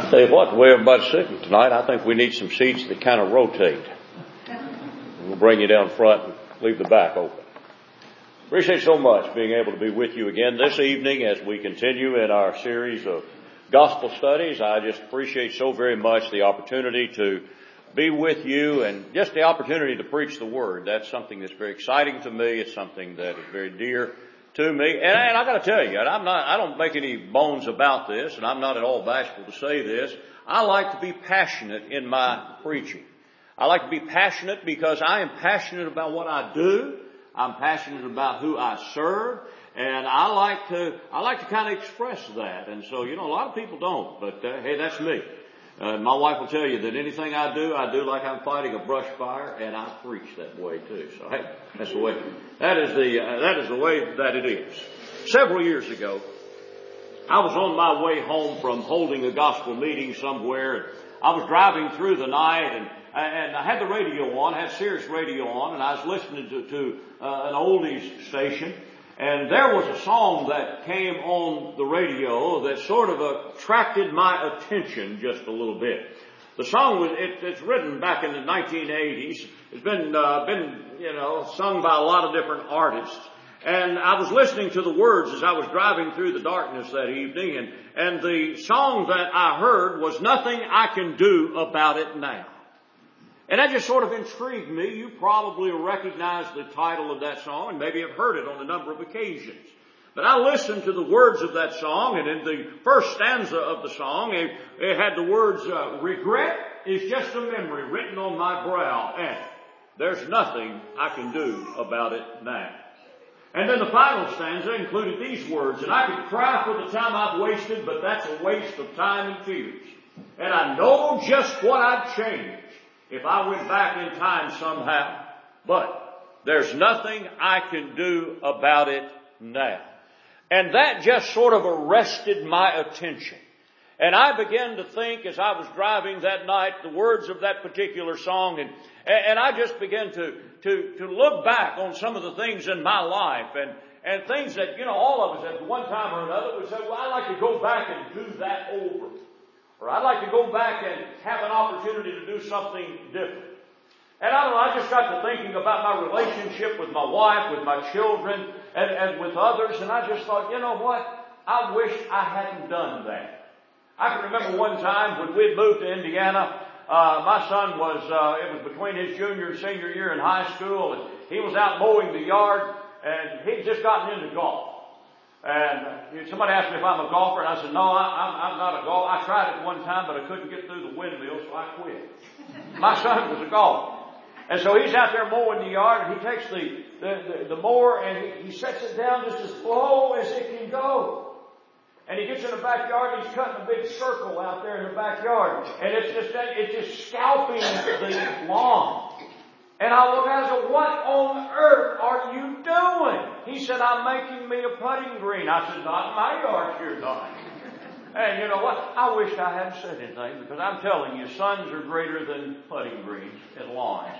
I tell you what, the way everybody's sitting tonight, I think we need some seats that kind of rotate. We'll bring you down front and leave the back open. Appreciate so much being able to be with you again this evening as we continue in our series of gospel studies. I just appreciate so very much the opportunity to be with you and just the opportunity to preach the Word. That's something that's very exciting to me. It's something that is very dear to me. And I got to tell you, I don't make any bones about this, and I'm not at all bashful to say this. I like to be passionate in my preaching. I like to be passionate because I am passionate about what I do. I'm passionate about who I serve, and I like to kind of express that. And so, a lot of people don't, but hey, that's me. My wife will tell you that anything I do like I'm fighting a brush fire, and I preach that way too. So hey, that's the way. That is the way that it is. Several years ago, I was on my way home from holding a gospel meeting somewhere, and I was driving through the night, and I had the radio on, had Sirius radio on, and I was listening to an oldies station. And there was a song that came on the radio that sort of attracted my attention just a little bit. The song it's written back in the 1980s. It's been sung by a lot of different artists. And I was listening to the words as I was driving through the darkness that evening, and the song that I heard was Nothing I Can Do About It Now. And that just sort of intrigued me. You probably recognize the title of that song and maybe have heard it on a number of occasions. But I listened to the words of that song, and in the first stanza of the song, it had the words, regret is just a memory written on my brow, and there's nothing I can do about it now. And then the final stanza included these words, and I could cry for the time I've wasted, but that's a waste of time and tears. And I know just what I'd change if I went back in time somehow, but there's nothing I can do about it now. And that just sort of arrested my attention. And I began to think as I was driving that night the words of that particular song, and I just began to look back on some of the things in my life and things that, all of us at one time or another would say, well, I'd like to go back and do that over. Or I'd like to go back and have an opportunity to do something different. And I just got to thinking about my relationship with my wife, with my children, and with others, and I just thought, you know what? I wish I hadn't done that. I can remember one time when we had moved to Indiana, my son it was between his junior and senior year in high school, and he was out mowing the yard, and he'd just gotten into golf. And somebody asked me if I'm a golfer, and I said, no, I'm not a golfer. I tried it one time, but I couldn't get through the windmill, so I quit. My son was a golfer. And so he's out there mowing the yard, and he takes the mower, and he sets it down just as low as it can go. And he gets in the backyard, and he's cutting a big circle out there in the backyard. And it's just scalping the lawn. And I looked at him and said, what on earth are you doing? He said, I'm making me a putting green. I said, not in my yard, you're not. And you know what? I wish I hadn't said anything, because I'm telling you, sons are greater than putting greens and lawns.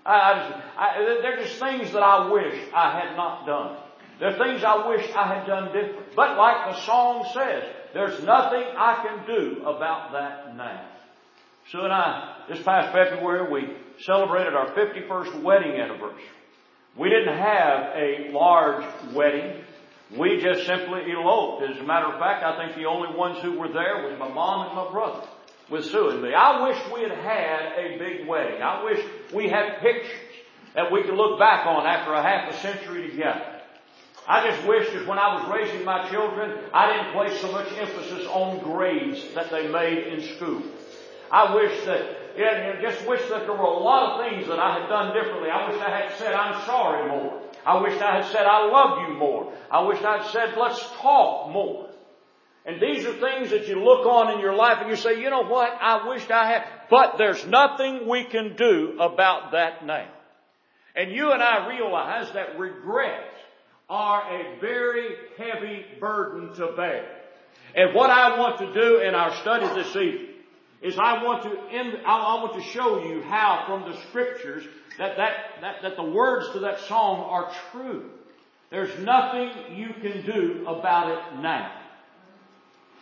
They're just things that I wish I had not done. They're things I wish I had done different. But like the song says, there's nothing I can do about that now. Sue and I, this past February, we celebrated our 51st wedding anniversary. We didn't have a large wedding. We just simply eloped. As a matter of fact, I think the only ones who were there was my mom and my brother with Sue and me. I wish we had had a big wedding. I wish we had pictures that we could look back on after a half a century together. I just wish that when I was raising my children, I didn't place so much emphasis on grades that they made in school. I wish just wish that there were a lot of things that I had done differently. I wish I had said, I'm sorry more. I wish I had said, I love you more. I wish I had said, let's talk more. And these are things that you look on in your life and you say, you know what? I wished I had. But there's nothing we can do about that now. And you and I realize that regrets are a very heavy burden to bear. And what I want to do in our study this evening is I want to show you how from the scriptures that the words to that song are true. There's nothing you can do about it now.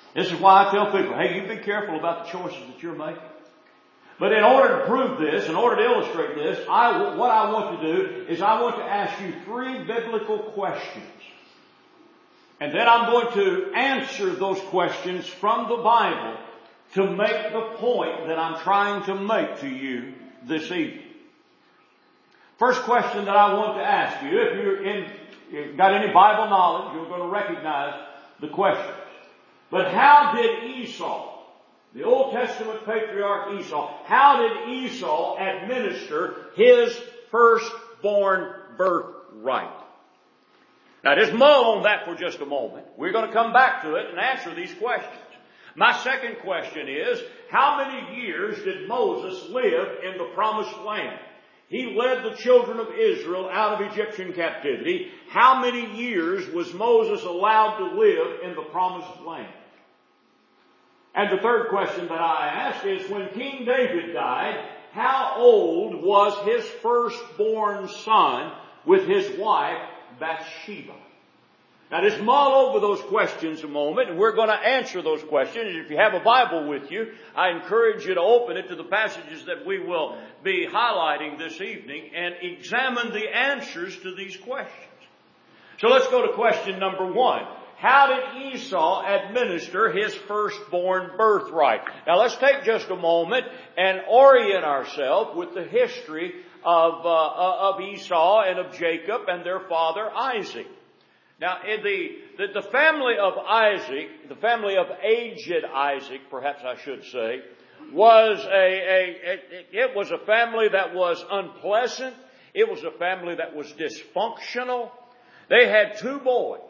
This is why I tell people, hey, you be careful about the choices that you're making. But in order to prove this, in order to illustrate this, what I want to do is I want to ask you 3 biblical questions. And then I'm going to answer those questions from the Bible to make the point that I'm trying to make to you this evening. First question that I want to ask you, if you've got any Bible knowledge, you're going to recognize the questions. But how did Esau, the Old Testament patriarch Esau, how did Esau administer his firstborn birthright? Now just mull on that for just a moment. We're going to come back to it and answer these questions. My second question is, how many years did Moses live in the promised land? He led the children of Israel out of Egyptian captivity. How many years was Moses allowed to live in the promised land? And the third question that I ask is, when King David died, how old was his firstborn son with his wife Bathsheba? Now just mull over those questions a moment, and we're going to answer those questions. If you have a Bible with you, I encourage you to open it to the passages that we will be highlighting this evening and examine the answers to these questions. So let's go to question number 1. How did Esau administer his firstborn birthright? Now let's take just a moment and orient ourselves with the history of Esau and of Jacob and their father Isaac. Now, in the family of Isaac, the family of aged Isaac, perhaps I should say, was it was a family that was unpleasant. It was a family that was dysfunctional. They had 2 boys.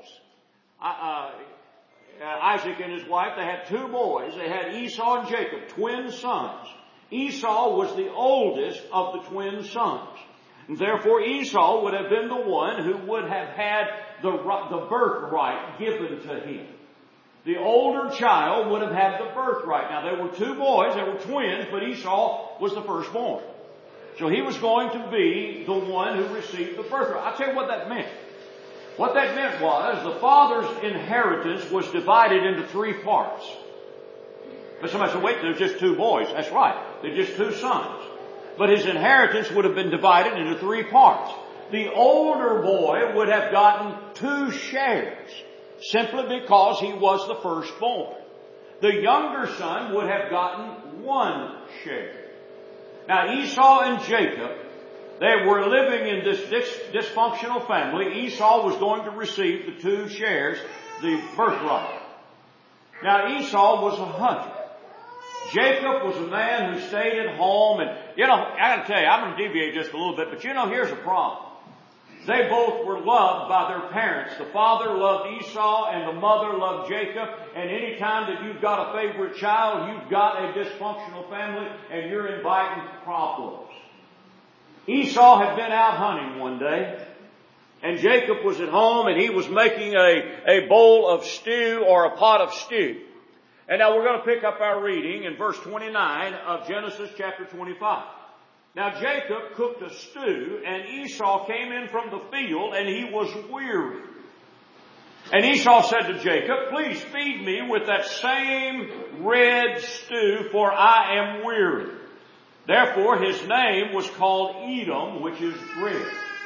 Isaac and his wife, they had 2 boys. They had Esau and Jacob, twin sons. Esau was the oldest of the twin sons. And therefore, Esau would have been the one who would have had the birthright given to him. The older child would have had the birthright. Now, there were 2 boys, they were twins, but Esau was the firstborn. So he was going to be the one who received the birthright. I'll tell you what that meant. What that meant was the father's inheritance was divided into 3 parts. But somebody said, wait, there's just 2 boys. That's right. They're just 2 sons. But his inheritance would have been divided into 3 parts. The older boy would have gotten 2 shares, simply because he was the firstborn. The younger son would have gotten 1 share. Now Esau and Jacob, they were living in this dysfunctional family. Esau was going to receive the 2 shares, the birthright. Now Esau was a hunter. Jacob was a man who stayed at home, and I gotta tell you, I'm gonna deviate just a little bit, but here's a problem. They both were loved by their parents. The father loved Esau and the mother loved Jacob, and any time that you've got a favorite child, you've got a dysfunctional family, and you're inviting problems. Esau had been out hunting one day, and Jacob was at home, and he was making a bowl of stew or a pot of stew. And now we're going to pick up our reading in verse 29 of Genesis chapter 25. Now Jacob cooked a stew, and Esau came in from the field, and he was weary. And Esau said to Jacob, please feed me with that same red stew, for I am weary. Therefore his name was called Edom, which is red.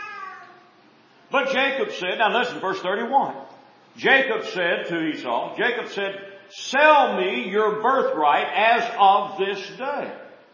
But Jacob said, now listen, verse 31. Jacob said to Esau, sell me your birthright as of this day.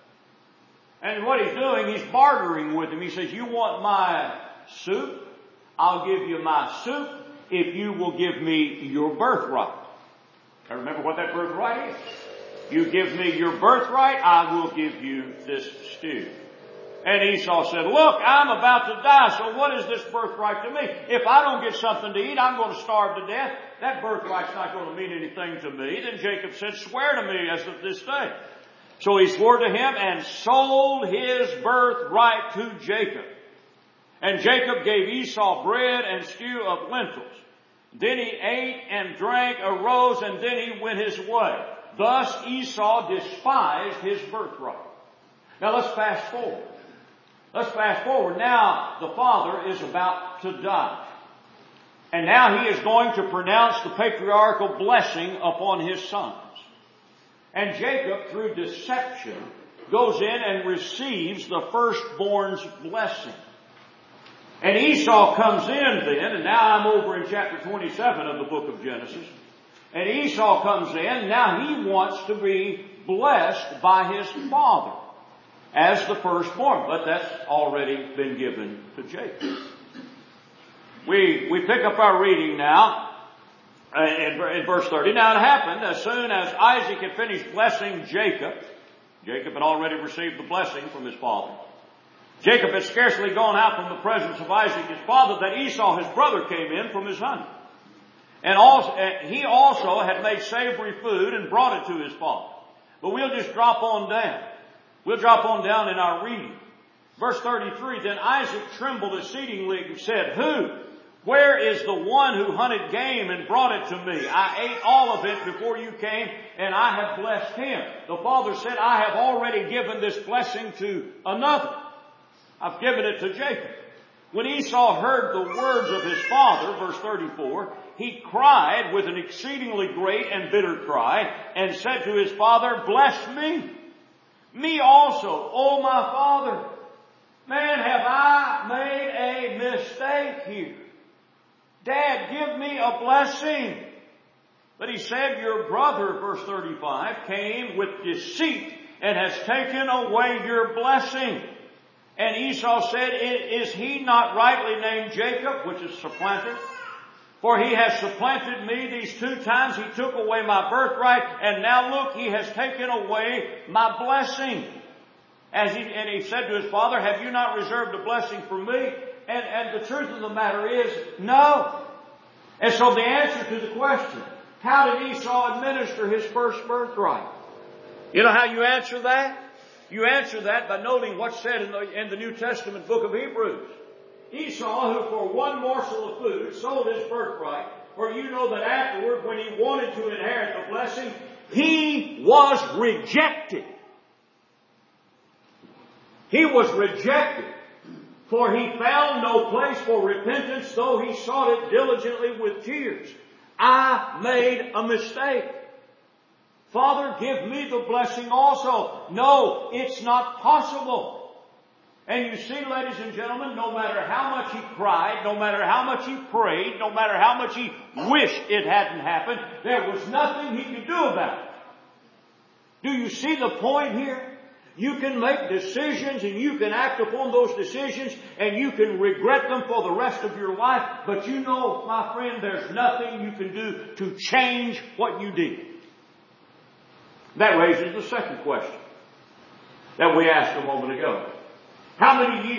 And what he's doing, he's bartering with him. He says, you want my soup? I'll give you my soup if you will give me your birthright. Now remember what that birthright is. You give me your birthright, I will give you this stew. And Esau said, look, I'm about to die, so what is this birthright to me? If I don't get something to eat, I'm going to starve to death. That birthright's not going to mean anything to me. Then Jacob said, swear to me as of this day. So he swore to him and sold his birthright to Jacob. And Jacob gave Esau bread and stew of lentils. Then he ate and drank, arose, and then he went his way. Thus Esau despised his birthright. Now let's fast forward. Now the father is about to die. And now he is going to pronounce the patriarchal blessing upon his sons. And Jacob, through deception, goes in and receives the firstborn's blessing. And Esau comes in then, and now I'm over in chapter 27 of the book of Genesis. And Esau comes in, now he wants to be blessed by his father as the firstborn. But that's already been given to Jacob. We pick up our reading now in verse 30. Now it happened as soon as Isaac had finished blessing Jacob. Jacob had already received the blessing from his father. Jacob had scarcely gone out from the presence of Isaac his father that Esau his brother came in from his hunting. And he also had made savory food and brought it to his father. But we'll just drop on down. We'll drop on down in our reading. Verse 33, then Isaac trembled exceedingly and said, Who? Where is the one who hunted game and brought it to me? I ate all of it before you came, and I have blessed him. The father said, I have already given this blessing to another. I've given it to Jacob. When Esau heard the words of his father, verse 34, he cried with an exceedingly great and bitter cry, and said to his father, Bless me, me also, O my father. Man, have I made a mistake here? Dad, give me a blessing. But he said, Your brother, verse 35, came with deceit and has taken away your blessing. And Esau said, Is he not rightly named Jacob, which is supplanter? For he has supplanted me these 2 times. He took away my birthright, and now look, he has taken away my blessing. And he said to his father, Have you not reserved a blessing for me? And the truth of the matter is, no. And so the answer to the question, how did Esau administer his first birthright? You know how you answer that? You answer that by noting what's said in the New Testament book of Hebrews. Esau, who for one morsel of food sold his birthright, for you know that afterward, when he wanted to inherit the blessing, he was rejected. He was rejected. For he found no place for repentance, though he sought it diligently with tears. I made a mistake. Father, give me the blessing also. No, it's not possible. And you see, ladies and gentlemen, no matter how much he cried, no matter how much he prayed, no matter how much he wished it hadn't happened, there was nothing he could do about it. Do you see the point here? You can make decisions and you can act upon those decisions and you can regret them for the rest of your life. But you know, my friend, there's nothing you can do to change what you did. That raises the second question that we asked a moment ago. How many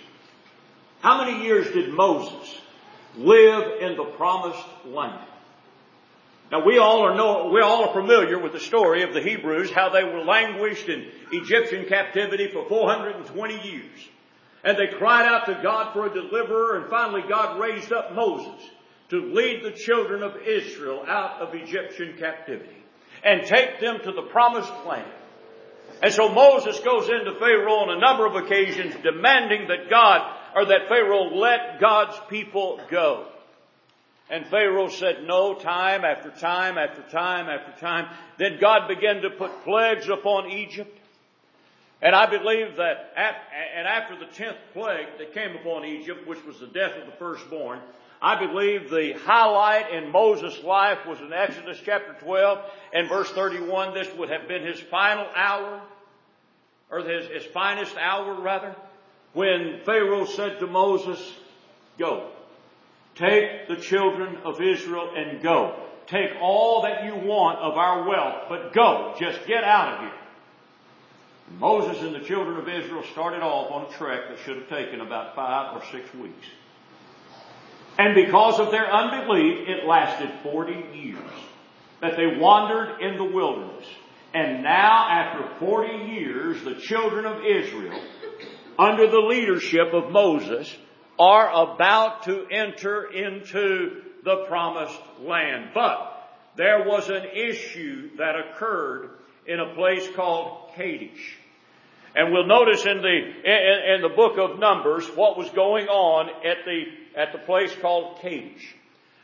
years did Moses live in the promised land? Now we all are familiar with the story of the Hebrews, how they were languished in Egyptian captivity for 420 years. And they cried out to God for a deliverer, and finally God raised up Moses to lead the children of Israel out of Egyptian captivity and take them to the promised land. And so Moses goes into Pharaoh on a number of occasions demanding that Pharaoh let God's people go. And Pharaoh said no, time after time after time after time. Then God began to put plagues upon Egypt. And I believe that after the 10th plague that came upon Egypt, which was the death of the firstborn, I believe the highlight in Moses' life was in Exodus chapter 12 and verse 31. This would have been his final hour, or his finest hour rather, when Pharaoh said to Moses, Go. Take the children of Israel and go. Take all that you want of our wealth, but go. Just get out of here. Moses and the children of Israel started off on a trek that should have taken about 5 or 6 weeks. And because of their unbelief, it lasted 40 years that they wandered in the wilderness. And now, after 40 years, the children of Israel, under the leadership of Moses, are about to enter into the promised land. But there was an issue that occurred in a place called Kadesh. And we'll notice in the book of Numbers what was going on at the place called Kadesh.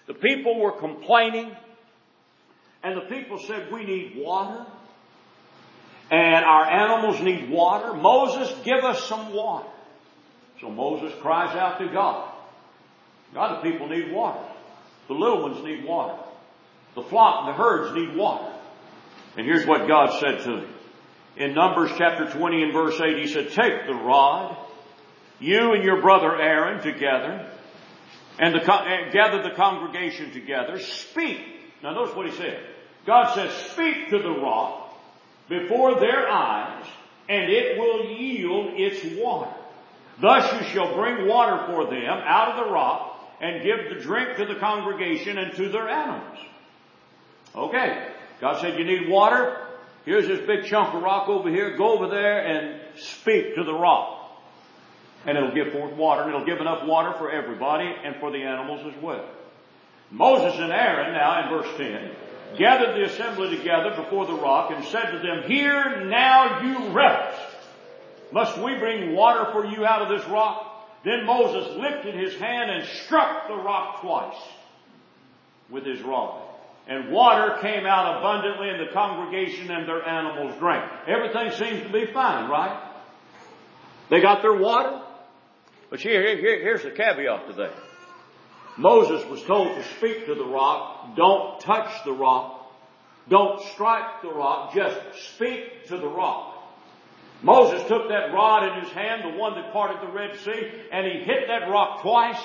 The people were complaining, and the people said, we need water, and our animals need water. Moses, give us some water. So Moses cries out to God. God, the people need water. The little ones need water. The flock and the herds need water. And here's what God said to him. In Numbers chapter 20 and verse 8, he said, take the rod, you and your brother Aaron together, and gather the congregation together. Speak. Now notice what he said. God says, speak to the rock before their eyes, and it will yield its water. Thus you shall bring water for them out of the rock, and give the drink to the congregation and to their animals. Okay. God said, you need water? Here's this big chunk of rock over here. Go over there and speak to the rock. And it'll give forth water, and it'll give enough water for everybody and for the animals as well. Moses and Aaron, now in verse 10, gathered the assembly together before the rock and said to them, hear now, you rebels. Must we bring water for you out of this rock? Then Moses lifted his hand and struck the rock twice with his rod. And water came out abundantly, and the congregation and their animals drank. Everything seems to be fine, right? They got their water. But here's the caveat to that. Moses was told to speak to the rock. Don't touch the rock. Don't strike the rock. Just speak to the rock. Moses took that rod in his hand, the one that parted the Red Sea, and he hit that rock twice,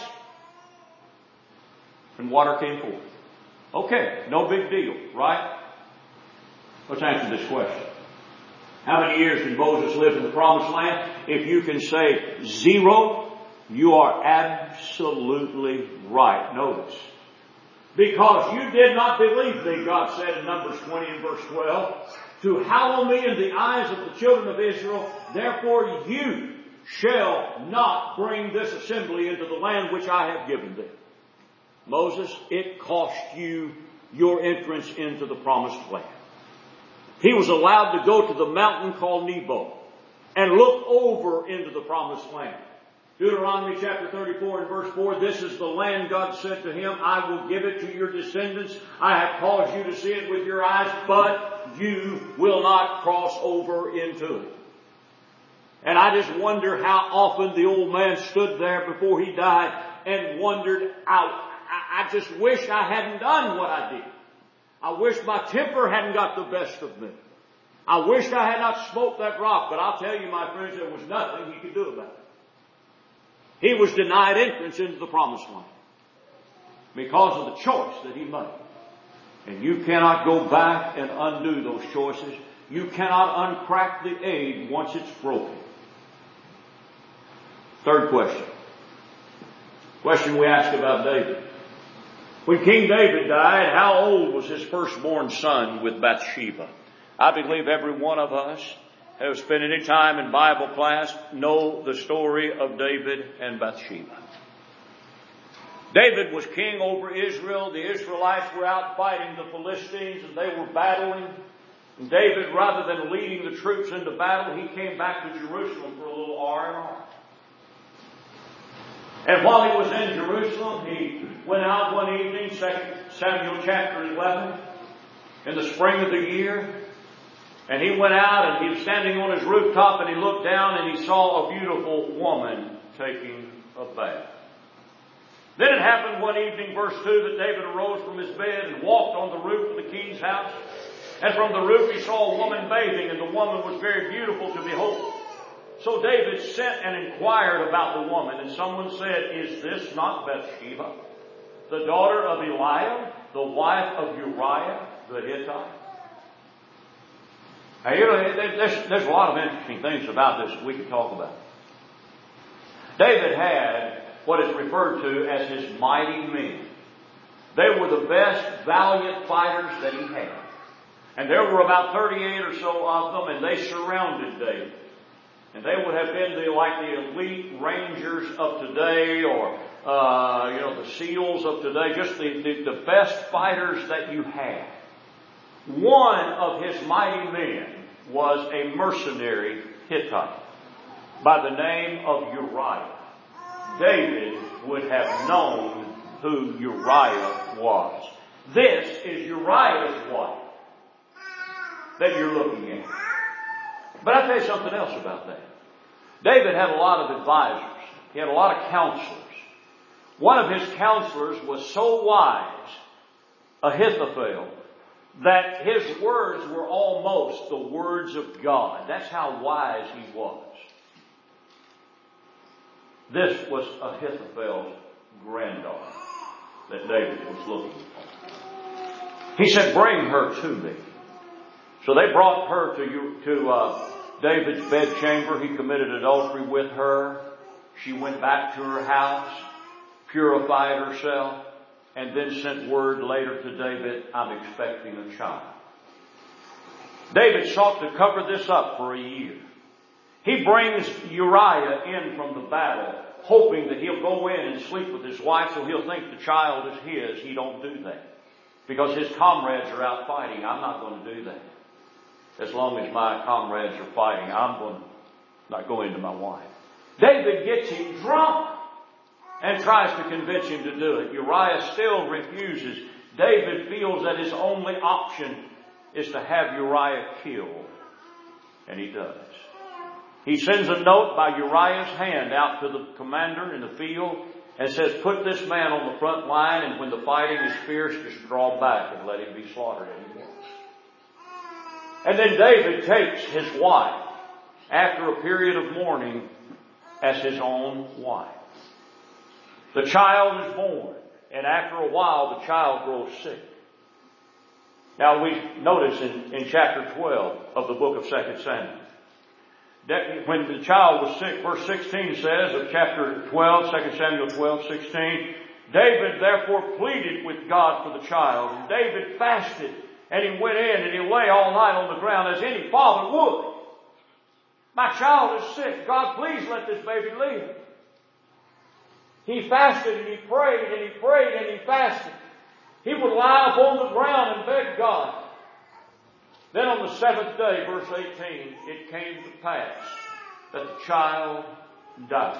and water came forth. Okay, no big deal, right? Let's answer this question. How many years did Moses live in the Promised Land? If you can say 0, you are absolutely right. Notice. Because you did not believe me, God said in Numbers 20 and verse 12, to hallow me in the eyes of the children of Israel, therefore you shall not bring this assembly into the land which I have given them. Moses, it cost you your entrance into the Promised Land. He was allowed to go to the mountain called Nebo and look over into the Promised Land. Deuteronomy chapter 34 and verse 4, this is the land God said to him, I will give it to your descendants. I have caused you to see it with your eyes, but you will not cross over into it. And I just wonder how often the old man stood there before he died and wondered out. I just wish I hadn't done what I did. I wish my temper hadn't got the best of me. I wish I had not smote that rock, but I'll tell you, my friends, there was nothing he could do about it. He was denied entrance into the Promised Land because of the choice that he made. And you cannot go back and undo those choices. You cannot uncrack the egg once it's broken. Third question. Question we ask about David. When King David died, how old was his firstborn son with Bathsheba? I believe every one of us who have spent any time in Bible class know the story of David and Bathsheba. David was king over Israel. The Israelites were out fighting the Philistines, and they were battling. And David, rather than leading the troops into battle, he came back to Jerusalem for a little R&R. And while he was in Jerusalem, he went out one evening, 2 Samuel chapter 11, in the spring of the year. And he went out and he was standing on his rooftop and he looked down and he saw a beautiful woman taking a bath. Then it happened one evening, verse 2, that David arose from his bed and walked on the roof of the king's house. And from the roof he saw a woman bathing, and the woman was very beautiful to behold. So David sent and inquired about the woman, and someone said, is this not Bathsheba, the daughter of Eliab, the wife of Uriah the Hittite? Now, there's a lot of interesting things about this that we could talk about. David had what is referred to as his mighty men. They were the best valiant fighters that he had. And there were about 38 or so of them, and they surrounded David. And they would have been like the elite rangers of today, or the SEALs of today, just the best fighters that you had. One of his mighty men was a mercenary Hittite by the name of Uriah. David would have known who Uriah was. This is Uriah's wife that you're looking at. But I'll tell you something else about that. David had a lot of advisors. He had a lot of counselors. One of his counselors was so wise, Ahithophel, that his words were almost the words of God. That's how wise he was. This was Ahithophel's granddaughter that David was looking for. He said, bring her to me. So they brought her to David's bedchamber. He committed adultery with her. She went back to her house, purified herself, and then sent word later to David, I'm expecting a child. David sought to cover this up for a year. He brings Uriah in from the battle, hoping that he'll go in and sleep with his wife so he'll think the child is his. He don't do that. Because his comrades are out fighting. I'm not going to do that. As long as my comrades are fighting, I'm going to not go into my wife. David gets him drunk and tries to convince him to do it. Uriah still refuses. David feels that his only option is to have Uriah killed. And he does. He sends a note by Uriah's hand out to the commander in the field and says, put this man on the front line, and when the fighting is fierce, just draw back and let him be slaughtered anymore. And then David takes his wife, after a period of mourning, as his own wife. The child is born, and after a while the child grows sick. Now we notice in chapter 12 of the book of 2 Samuel, that when the child was sick, verse 16 says of chapter 12, 2 Samuel 12, 16, David therefore pleaded with God for the child. And David fasted, and he went in and he lay all night on the ground as any father would. My child is sick. God, please let this baby live. He fasted and he prayed and he prayed and he fasted. He would lie upon the ground and beg God. Then on the seventh day, verse 18, it came to pass that the child died.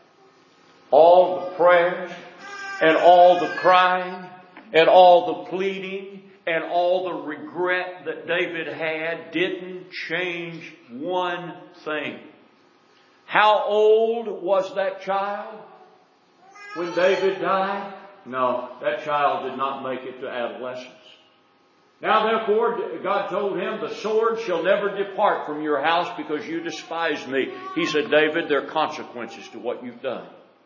All the prayers and all the crying and all the pleading and all the regret that David had didn't change one thing. How old was that child when David died? No, that child did not make it to adolescence. Now therefore, God told him, the sword shall never depart from your house because you despise me. He said, David, there are consequences to what you've done.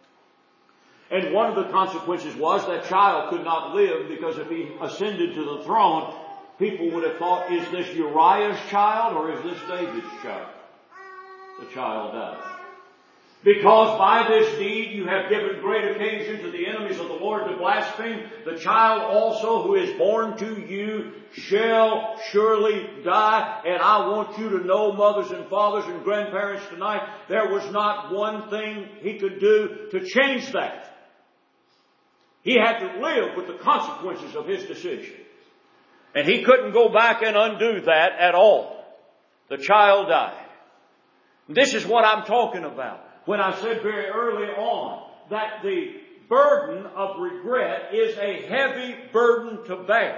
And one of the consequences was that child could not live, because if he ascended to the throne, people would have thought, is this Uriah's child or is this David's child? The child died. Because by this deed you have given great occasion to the enemies of the Lord to blaspheme, the child also who is born to you shall surely die. And I want you to know, mothers and fathers and grandparents tonight, there was not one thing he could do to change that. He had to live with the consequences of his decision. And he couldn't go back and undo that at all. The child died. This is what I'm talking about. When I said very early on that the burden of regret is a heavy burden to bear.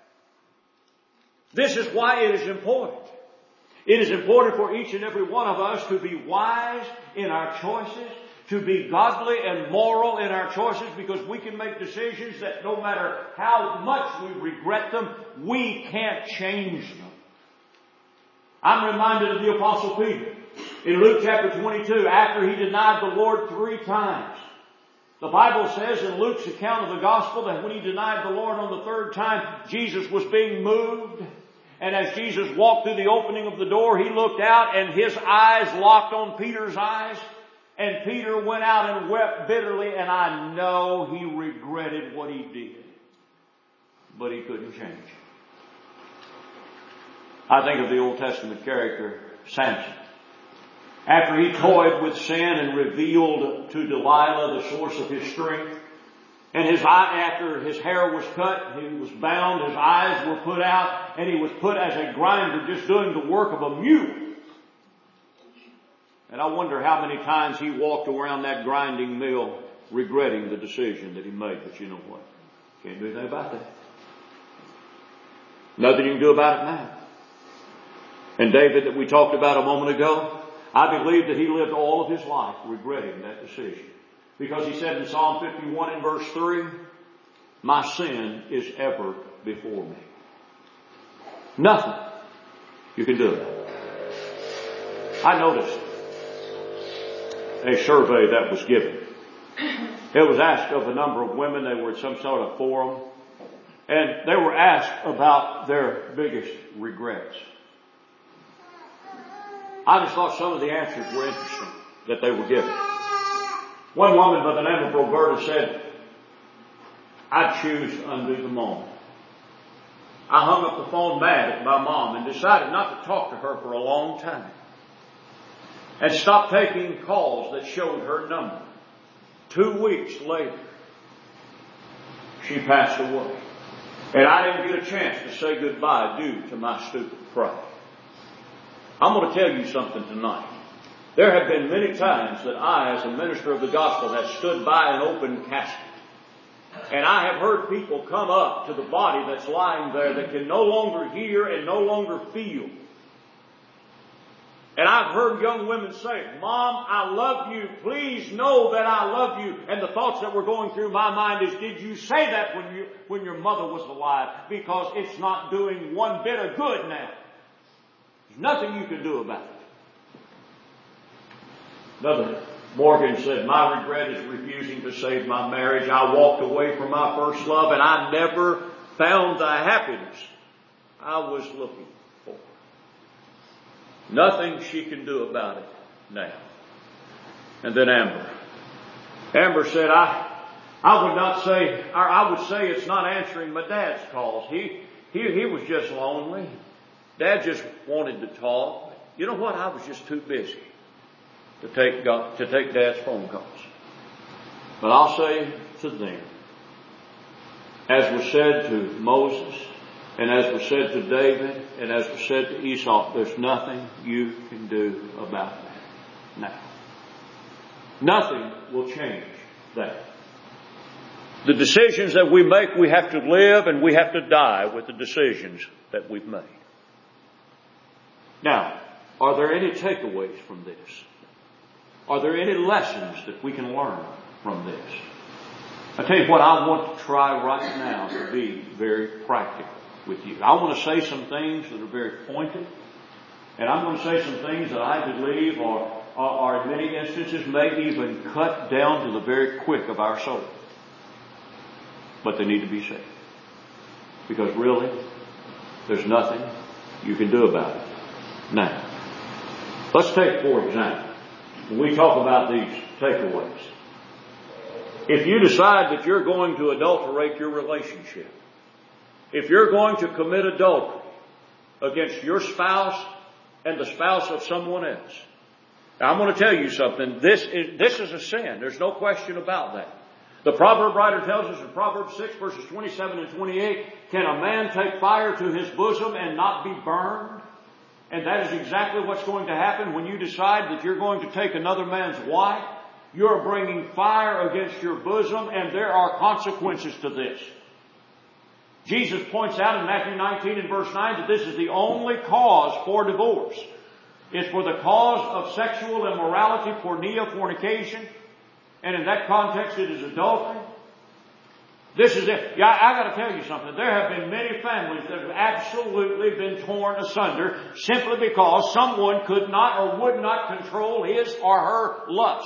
This is why it is important. It is important for each and every one of us to be wise in our choices, to be godly and moral in our choices, because we can make decisions that no matter how much we regret them, we can't change them. I'm reminded of the Apostle Peter. In Luke chapter 22, after he denied the Lord 3 times, the Bible says in Luke's account of the gospel that when he denied the Lord on the 3rd time, Jesus was being moved. And as Jesus walked through the opening of the door, he looked out and his eyes locked on Peter's eyes. And Peter went out and wept bitterly, and I know he regretted what he did. But he couldn't change it. I think of the Old Testament character Samson. After he toyed with sin and revealed to Delilah the source of his strength, and after his hair was cut, he was bound, his eyes were put out, and he was put as a grinder just doing the work of a mule. And I wonder how many times he walked around that grinding mill regretting the decision that he made. But you know what? Can't do anything about that. Nothing you can do about it now. And David, that we talked about a moment ago, I believe that he lived all of his life regretting that decision. Because he said in Psalm 51 and verse 3, my sin is ever before me. Nothing you can do about it. I noticed a survey that was given. It was asked of a number of women. They were at some sort of forum. And they were asked about their biggest regrets. I just thought some of the answers were interesting that they were given. One woman by the name of Roberta said, I'd choose to undo the moment. I hung up the phone mad at my mom and decided not to talk to her for a long time. And stopped taking calls that showed her number. 2 weeks later, she passed away. And I didn't get a chance to say goodbye due to my stupid pride. I'm going to tell you something tonight. There have been many times that I, as a minister of the gospel, have stood by an open casket. And I have heard people come up to the body that's lying there that can no longer hear and no longer feel. And I've heard young women say, Mom, I love you. Please know that I love you. And the thoughts that were going through my mind is, did you say that when your mother was alive? Because it's not doing one bit of good now. There's nothing you can do about it. Brother Morgan said, my regret is refusing to save my marriage. I walked away from my first love and I never found the happiness I was looking for. Nothing she can do about it now. And then Amber. Amber said, I would not say, or I would say it's not answering my dad's calls. He was just lonely. Dad just wanted to talk. You know what? I was just too busy to take Dad's phone calls. But I'll say to them, as was said to Moses, and as was said to David, and as was said to Esau, there's nothing you can do about that now. Nothing will change that. The decisions that we make, we have to live and we have to die with the decisions that we've made. Now, are there any takeaways from this? Are there any lessons that we can learn from this? I tell you what, I want to try right now to be very practical with you. I want to say some things that are very pointed, and I'm going to say some things that I believe are in many instances may even cut down to the very quick of our soul. But they need to be said. Because really, there's nothing you can do about it. Now, let's take, for example, when we talk about these takeaways. If you decide that you're going to adulterate your relationship, if you're going to commit adultery against your spouse and the spouse of someone else, now I'm going to tell you something. This is a sin. There's no question about that. The proverb writer tells us in Proverbs 6 verses 27 and 28, can a man take fire to his bosom and not be burned? And that is exactly what's going to happen when you decide that you're going to take another man's wife. You're bringing fire against your bosom, and there are consequences to this. Jesus points out in Matthew 19 and verse 9 that this is the only cause for divorce. It's for the cause of sexual immorality, porneia, fornication, and in that context it is adultery. This is it. Yeah, I got to tell you something. There have been many families that have absolutely been torn asunder simply because someone could not or would not control his or her lust.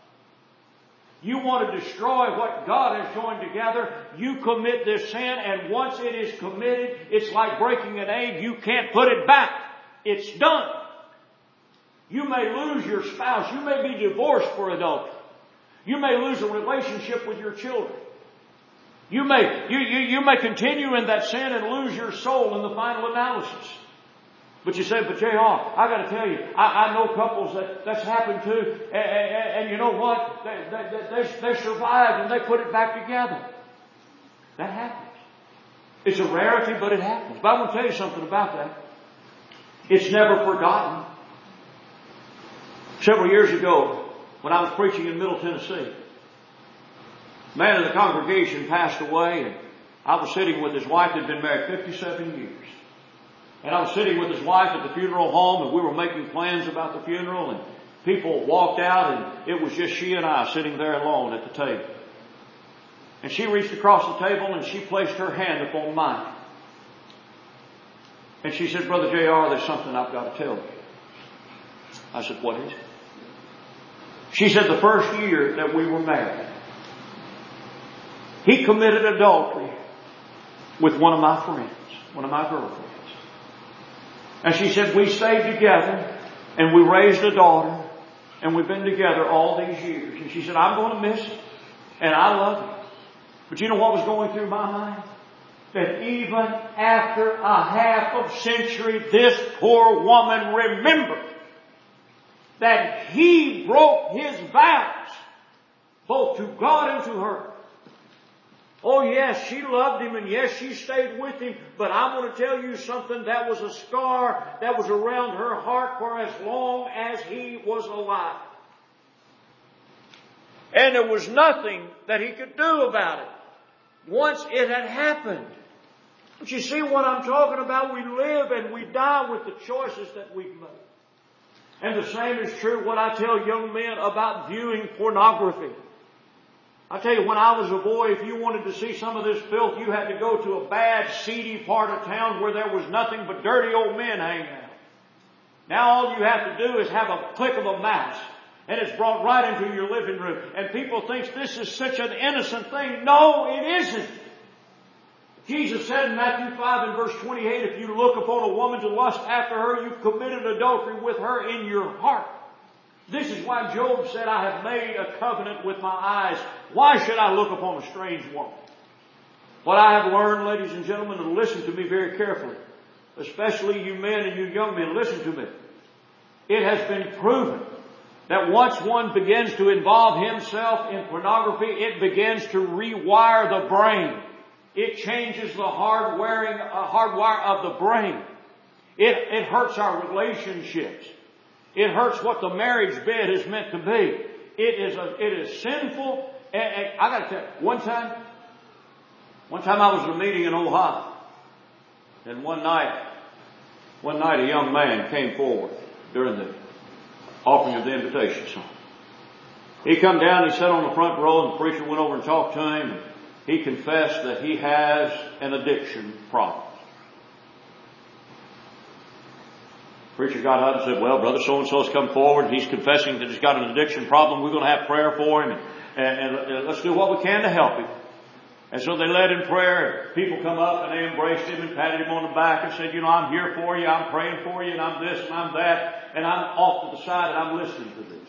You want to destroy what God has joined together, you commit this sin, and once it is committed, it's like breaking an egg. You can't put it back. It's done. You may lose your spouse. You may be divorced for adultery. You may lose a relationship with your children. You may continue in that sin and lose your soul in the final analysis. But you say, but JR, I got to tell you, I know couples that's happened to, and you know what? They survived and they put it back together. That happens. It's a rarity, but it happens. But I want to tell you something about that. It's never forgotten. Several years ago, when I was preaching in Middle Tennessee, a man in the congregation passed away, and I was sitting with his wife that had been married 57 years. And I was sitting with his wife at the funeral home, and we were making plans about the funeral, and people walked out, and it was just she and I sitting there alone at the table. And she reached across the table and she placed her hand upon mine. And she said, Brother J.R., there's something I've got to tell you. I said, what is it? She said, the first year that we were married, he committed adultery with one of my friends, one of my girlfriends. And she said, we stayed together and we raised a daughter and we've been together all these years. And she said, I'm going to miss it and I love you. But you know what was going through my mind? That even after a half of century, this poor woman remembered that he broke his vows, both to God and to her. Oh yes, she loved him and yes, she stayed with him, but I'm going to tell you something, that was a scar that was around her heart for as long as he was alive. And there was nothing that he could do about it once it had happened. But you see what I'm talking about? We live and we die with the choices that we've made. And the same is true what I tell young men about viewing pornography. I tell you, when I was a boy, if you wanted to see some of this filth, you had to go to a bad, seedy part of town where there was nothing but dirty old men hanging out. Now all you have to do is have a click of a mouse, and it's brought right into your living room. And people think this is such an innocent thing. No, it isn't. Jesus said in Matthew 5 and verse 28, if you look upon a woman to lust after her, you've committed adultery with her in your heart. This is why Job said, I have made a covenant with my eyes. Why should I look upon a strange woman? What I have learned, ladies and gentlemen, and listen to me very carefully, especially you men and you young men, listen to me. It has been proven that once one begins to involve himself in pornography, it begins to rewire the brain. It changes the hardwire of the brain. It hurts our relationships. It hurts what the marriage bed is meant to be. It is sinful. And I got to tell you, one time I was in a meeting in Ohio, and one night a young man came forward during the offering of the invitation song. He come down, he sat on the front row, and the preacher went over and talked to him. And he confessed that he has an addiction problem. Preacher got up and said, well, brother so-and-so's come forward. He's confessing that he's got an addiction problem. We're going to have prayer for him. And let's do what we can to help him. And so they led in prayer. People come up and they embraced him and patted him on the back and said, I'm here for you. I'm praying for you. And I'm this and I'm that. And I'm off to the side and I'm listening to this.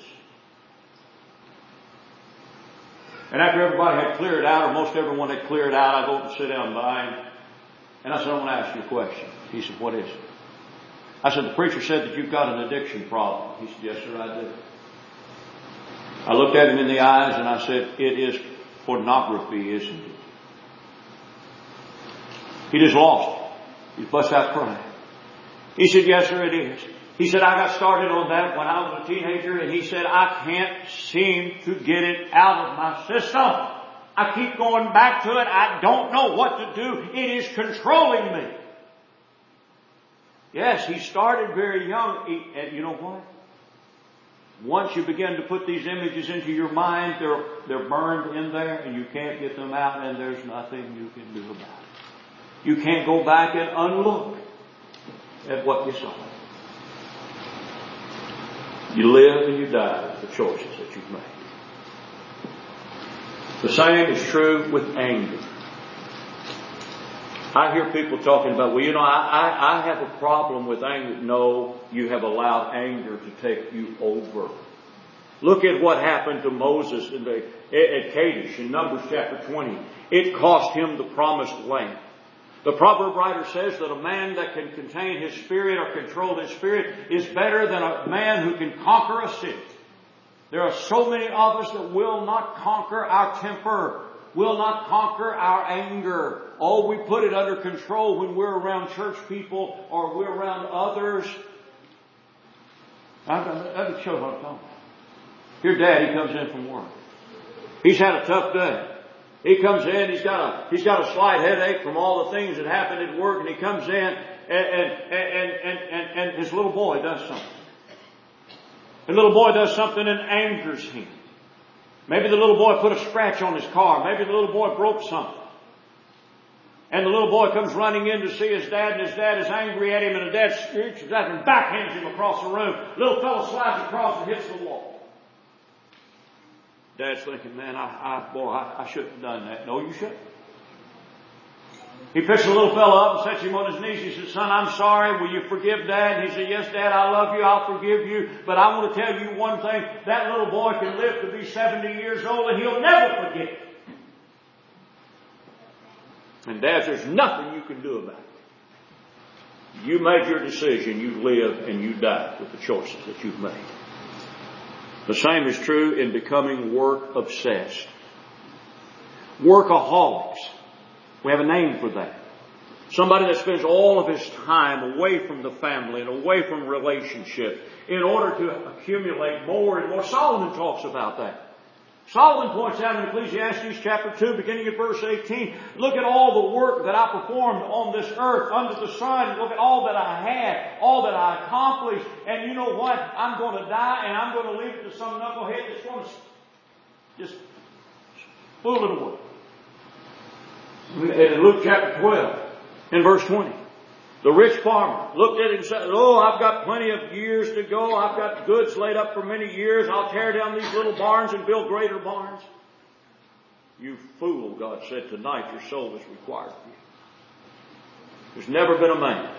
And after everybody had cleared out, or most everyone had cleared out, I go up and sit down by him. And I said, I want to ask you a question. He said, what is it? I said, the preacher said that you've got an addiction problem. He said, yes, sir, I do. I looked at him in the eyes and I said, it is pornography, isn't it? He just lost it. He bust out crying. He said, yes, sir, it is. He said, I got started on that when I was a teenager, and he said, I can't seem to get it out of my system. I keep going back to it. I don't know what to do. It is controlling me. Yes, he started very young. And you know what? Once you begin to put these images into your mind, they're burned in there and you can't get them out, and there's nothing you can do about it. You can't go back and unlook at what you saw. You live and you die with the choices that you've made. The same is true with anger. I hear people talking about, I have a problem with anger. No, you have allowed anger to take you over. Look at what happened to Moses at Kadesh in Numbers chapter 20. It cost him the promised land. The proverb writer says that a man that can contain his spirit or control his spirit is better than a man who can conquer a city. There are so many of us that will not conquer our temper, will not conquer our anger. Oh, we put it under control when we're around church people or we're around others. Let me show what I'm talking about. Your daddy comes in from work. He's had a tough day. He comes in, he's got a slight headache from all the things that happened at work, and he comes in and his little boy does something. The little boy does something and angers him. Maybe the little boy put a scratch on his car. Maybe the little boy broke something. And the little boy comes running in to see his dad, and his dad is angry at him, and the dad screeches at him and backhands him across the room. Little fellow slides across and hits the wall. Dad's thinking, man, I shouldn't have done that. No, you shouldn't. He picks the little fellow up and sets him on his knees. He says, son, I'm sorry. Will you forgive Dad? And he said, yes, Dad, I love you. I'll forgive you. But I want to tell you one thing. That little boy can live to be 70 years old and he'll never forget it. And Dad, there's nothing you can do about it. You made your decision. You live and you die with the choices that you've made. The same is true in becoming work obsessed. Workaholics. We have a name for that. Somebody that spends all of his time away from the family and away from relationship in order to accumulate more and more. Solomon talks about that. Solomon points out in Ecclesiastes chapter 2, beginning at verse 18, look at all the work that I performed on this earth under the sun. Look at all that I had, all that I accomplished. And you know what? I'm going to die and I'm going to leave it to some knucklehead that's going to just fool it away. In Luke chapter 12, in verse 20, the rich farmer looked at it and said, oh, I've got plenty of years to go. I've got goods laid up for many years. I'll tear down these little barns and build greater barns. You fool, God said, tonight your soul is required of you. There's never been a man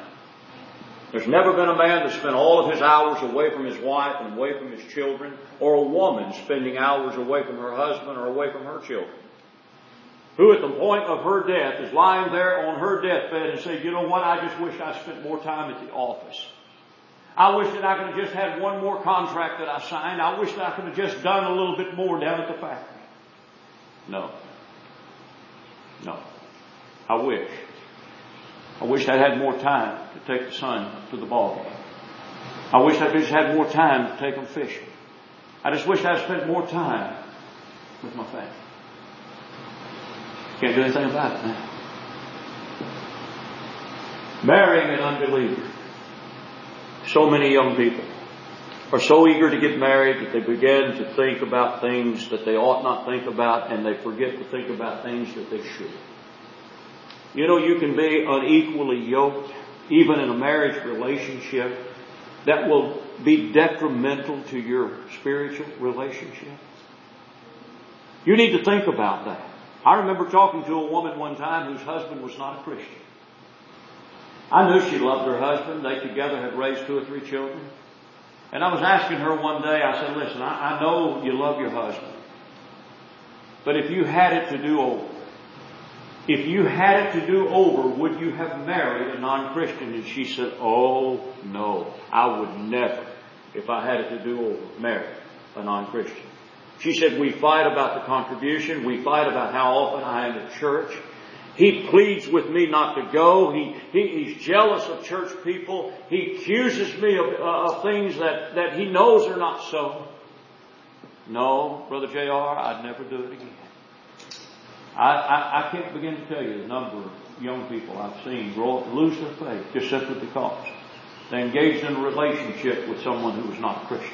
that spent all of his hours away from his wife and away from his children, or a woman spending hours away from her husband or away from her children, who at the point of her death is lying there on her deathbed and said, you know what, I just wish I spent more time at the office. I wish that I could have just had one more contract that I signed. I wish that I could have just done a little bit more down at the factory. No. I wish I had more time to take the son to the ball game. I wish I just had more time to take him fishing. I just wish I'd spent more time with my family. Can't do anything about it now. Marrying an unbeliever. So many young people are so eager to get married that they begin to think about things that they ought not think about, and they forget to think about things that they should. You know, you can be unequally yoked, even in a marriage relationship, that will be detrimental to your spiritual relationship. You need to think about that. I remember talking to a woman one time whose husband was not a Christian. I knew she loved her husband. They together had raised 2 or 3 children. And I was asking her one day, I said, listen, I know you love your husband. But if you had it to do over, would you have married a non-Christian? And she said, oh no, I would never, if I had it to do over, marry a non-Christian. She said, we fight about the contribution. We fight about how often I am at church. He pleads with me not to go. He's jealous of church people. He accuses me of things that he knows are not so. No, Brother J.R., I'd never do it again. I can't begin to tell you the number of young people I've seen grow up and lose their faith just simply because they engaged in a relationship with someone who was not a Christian.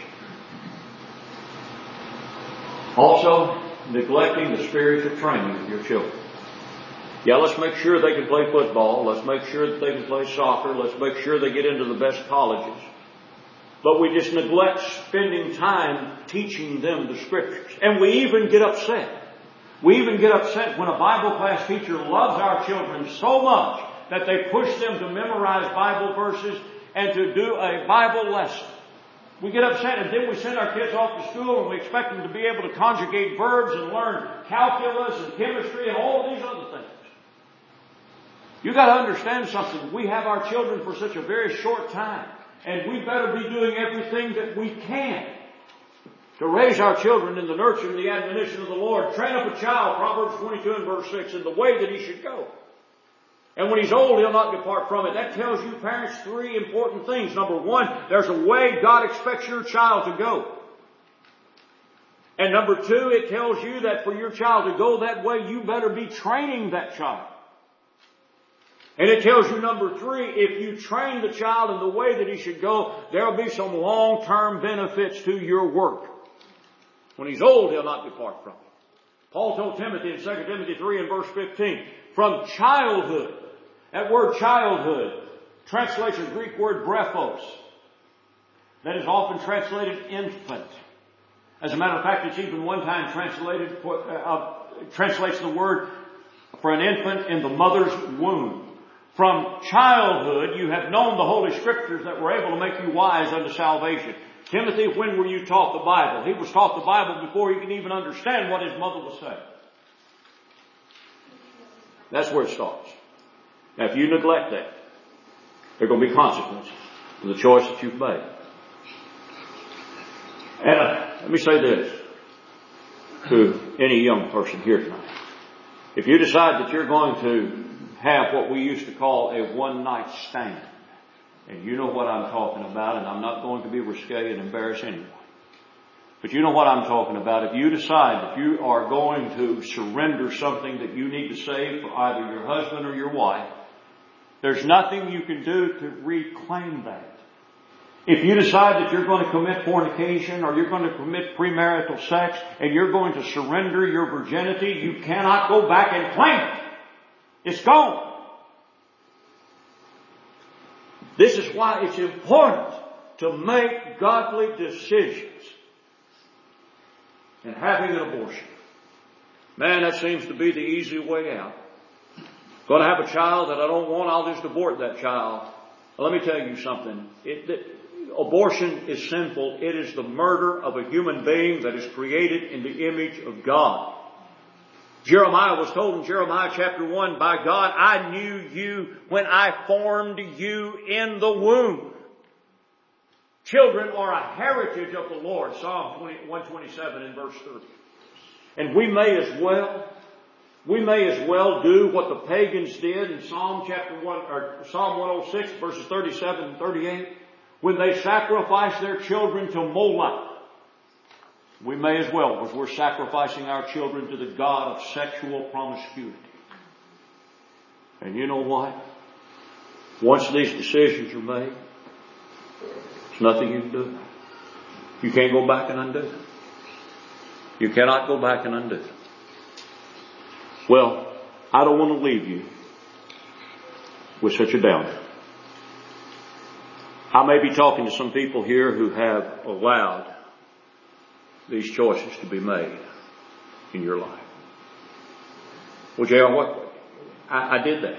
Also, neglecting the spiritual training of your children. Yeah, let's make sure they can play football. Let's make sure that they can play soccer. Let's make sure they get into the best colleges. But we just neglect spending time teaching them the Scriptures. And we even get upset. We even get upset when a Bible class teacher loves our children so much that they push them to memorize Bible verses and to do a Bible lesson. We get upset, and then we send our kids off to school and we expect them to be able to conjugate verbs and learn calculus and chemistry and all of these other things. You've got to understand something. We have our children for such a very short time, and we better be doing everything that we can to raise our children in the nurture and the admonition of the Lord. Train up a child, Proverbs 22 and verse 6, in the way that he should go. And when he's old, he'll not depart from it. That tells you, parents, 3 important things. Number 1, there's a way God expects your child to go. And number two, it tells you that for your child to go that way, you better be training that child. And it tells you, number three, if you train the child in the way that he should go, there'll be some long-term benefits to your work. When he's old, he'll not depart from it. Paul told Timothy in 2 Timothy 3 and verse 15, from childhood, that word childhood, translation Greek word brephos, that is often translated infant. As a matter of fact, it's even one time translates the word for an infant in the mother's womb. From childhood, you have known the Holy Scriptures that were able to make you wise unto salvation. Timothy, when were you taught the Bible? He was taught the Bible before he could even understand what his mother was saying. That's where it starts. Now, if you neglect that, there are going to be consequences for the choice that you've made. And let me say this to any young person here tonight. If you decide that you're going to have what we used to call a one-night stand, and you know what I'm talking about, and I'm not going to be risque and embarrass anyone. But you know what I'm talking about. If you decide that you are going to surrender something that you need to save for either your husband or your wife, there's nothing you can do to reclaim that. If you decide that you're going to commit fornication or you're going to commit premarital sex and you're going to surrender your virginity, you cannot go back and claim it. It's gone. This is why it's important to make godly decisions. And having an abortion, man, that seems to be the easy way out. Going to have a child that I don't want, I'll just abort that child. Well, let me tell you something. Abortion is sinful. It is the murder of a human being that is created in the image of God. Jeremiah was told in Jeremiah chapter 1, by God, I knew you when I formed you in the womb. Children are a heritage of the Lord. Psalm 127 and verse 30. And we may as well do what the pagans did in Psalm 106 verses 37 and 38 when they sacrificed their children to Moloch. We may as well, because we're sacrificing our children to the god of sexual promiscuity. And you know what? Once these decisions are made, there's nothing you can do. You can't go back and undo them. You cannot go back and undo them. Well, I don't want to leave you with such a downer. I may be talking to some people here who have allowed these choices to be made in your life. Well, J.R., what? I did that.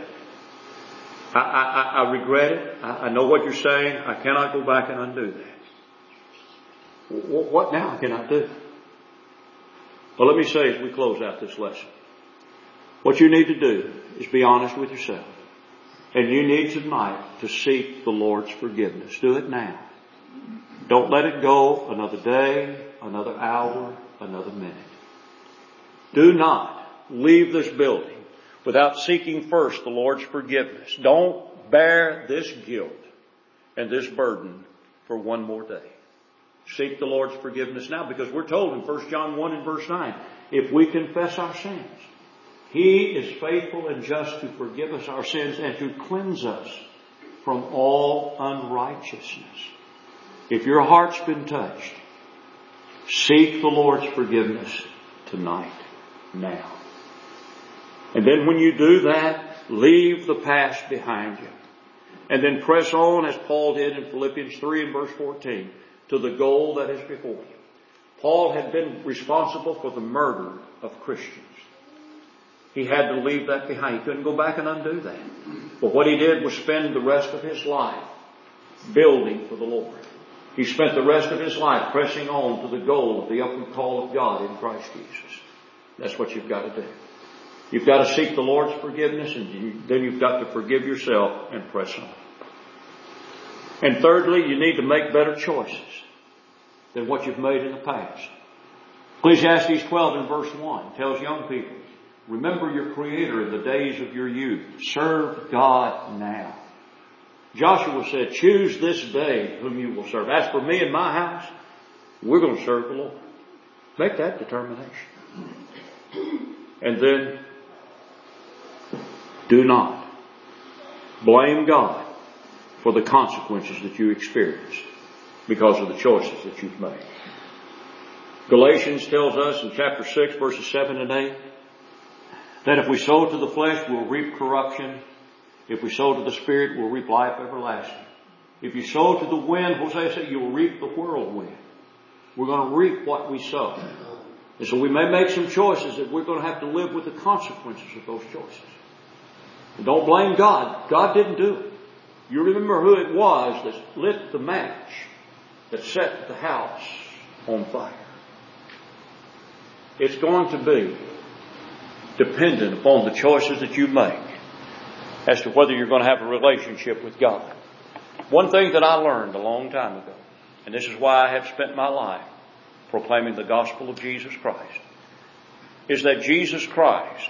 I regret it. I know what you're saying. I cannot go back and undo that. What now can I do? Well, let me say as we close out this lesson, what you need to do is be honest with yourself. And you need tonight to seek the Lord's forgiveness. Do it now. Don't let it go another day, another hour, another minute. Do not leave this building without seeking first the Lord's forgiveness. Don't bear this guilt and this burden for one more day. Seek the Lord's forgiveness now, because we're told in 1 John 1 and verse 9, if we confess our sins, He is faithful and just to forgive us our sins and to cleanse us from all unrighteousness. If your heart's been touched, seek the Lord's forgiveness tonight, now. And then when you do that, leave the past behind you. And then press on, as Paul did in Philippians 3 and verse 14, to the goal that is before you. Paul had been responsible for the murder of Christians. He had to leave that behind. He couldn't go back and undo that. But what he did was spend the rest of his life building for the Lord. He spent the rest of his life pressing on to the goal of the upward call of God in Christ Jesus. That's what you've got to do. You've got to seek the Lord's forgiveness, and then you've got to forgive yourself and press on. And thirdly, you need to make better choices than what you've made in the past. Ecclesiastes 12 and verse 1 tells young people, remember your Creator in the days of your youth. Serve God now. Joshua said, choose this day whom you will serve. As for me and my house, we're going to serve the Lord. Make that determination. And then do not blame God for the consequences that you experience because of the choices that you've made. Galatians tells us in chapter 6, verses 7 and 8, that if we sow to the flesh, we'll reap corruption. If we sow to the Spirit, we'll reap life everlasting. If you sow to the wind, Hosea said, you will reap the whirlwind. We're going to reap what we sow. And so we may make some choices that we're going to have to live with the consequences of those choices. And don't blame God. God didn't do it. You remember who it was that lit the match that set the house on fire. It's going to be dependent upon the choices that you make as to whether you're going to have a relationship with God. One thing that I learned a long time ago, and this is why I have spent my life proclaiming the gospel of Jesus Christ, is that Jesus Christ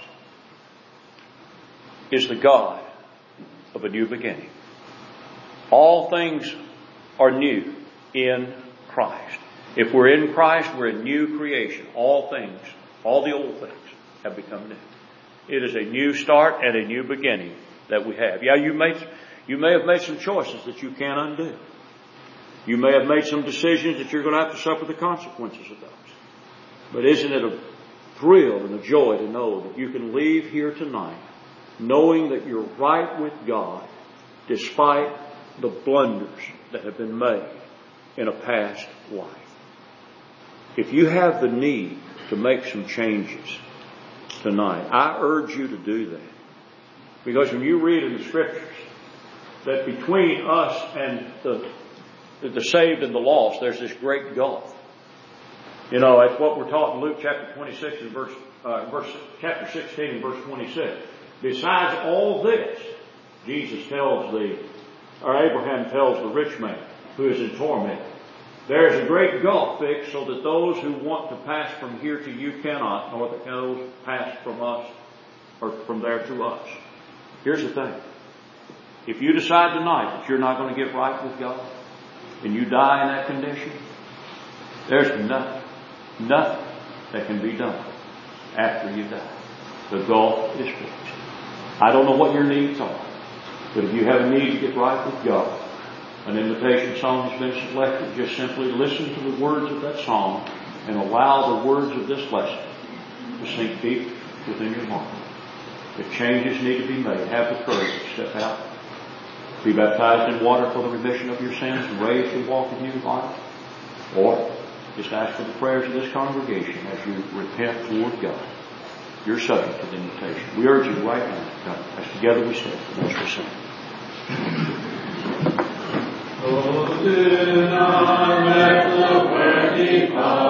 is the God of a new beginning. All things are new in Christ. If we're in Christ, we're a new creation. All things, all the old things have become new. It is a new start and a new beginning that we have. Yeah, you may have made some choices that you can't undo. You may have made some decisions that you're going to have to suffer the consequences of those. But isn't it a thrill and a joy to know that you can leave here tonight knowing that you're right with God despite the blunders that have been made in a past life. If you have the need to make some changes tonight, I urge you to do that. Because when you read in the Scriptures that between us and the saved and the lost, there's this great gulf. You know, that's what we're taught in Luke chapter 26 and chapter 16 and verse 26. Besides all this, Abraham tells the rich man who is in torment, there is a great gulf fixed so that those who want to pass from here to you cannot, nor that those pass from us or from there to us. Here's the thing. If you decide tonight that you're not going to get right with God and you die in that condition, there's nothing that can be done after you die. The gulf is fixed. I don't know what your needs are, but if you have a need to get right with God, an invitation song has been selected. Just simply listen to the words of that song and allow the words of this lesson to sink deep within your heart. If changes need to be made, have the courage to step out, be baptized in water for the remission of your sins, and raised to walk in new life. Or just ask for the prayers of this congregation as you repent toward God. You're subject to the invitation. We urge you right now to come as together we stand and as we sing. Oh, do not let the worthy